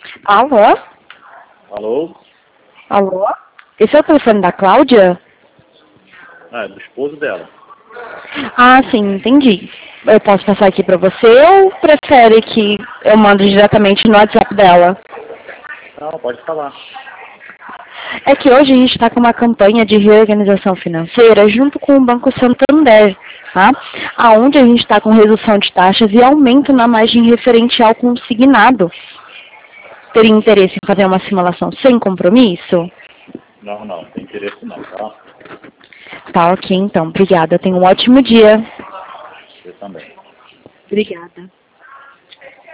Alô? Alô? Alô? Esse é o telefone da Cláudia? Ah, é do esposo dela. Ah, sim, entendi. Eu posso passar aqui pra você ou prefere que eu mando diretamente no WhatsApp dela? Não, pode falar. É que hoje a gente está com uma campanha de reorganização financeira junto com o Banco Santander, tá? Aonde a gente está com redução de taxas e aumento na margem referencial consignado. Teria interesse em fazer uma simulação sem compromisso? Não tem interesse não, tá? Tá, ok, então. Obrigada. Tenha um ótimo dia. Você também. Obrigada.